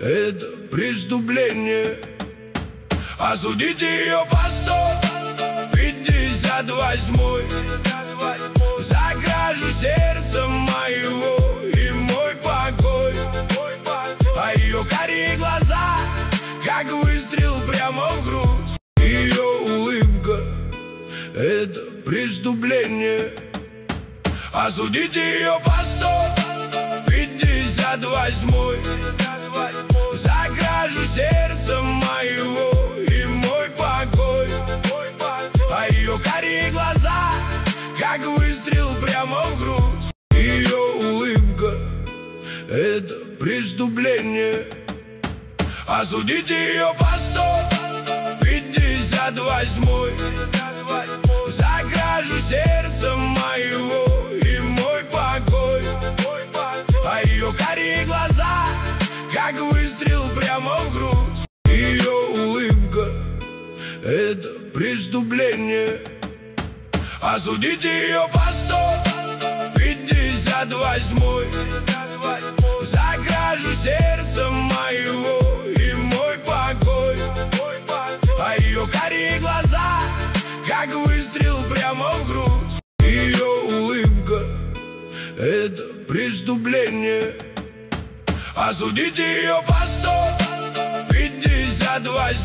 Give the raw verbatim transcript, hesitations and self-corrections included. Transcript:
это преступление. Осудите ее по сто пятьдесят восьмой за кражу сердца моего и мой покой. А ее карие глаза, как выстрел прямо в грудь. Ее улыбка — это преступление. Осудите ее по сто пятьдесят восьмой за кражу сердца моего и мой покой. А ее карие глаза, как выстрел прямо в грудь. Ее улыбка — это преступление. Осудите ее по сто пятьдесят восьмой за кражу сердца моего и мой покой. А ее карие глаза, как выстрел прямо в грудь. Ее улыбка — это преступление. Осудите ее по сто пятьдесят восьмой за кражу сердца моего и мой покой. А ее карие глаза, как выстрел прямо в грудь. Ее улыбка — это преступление. Осудите ее по сто пятьдесят восьмой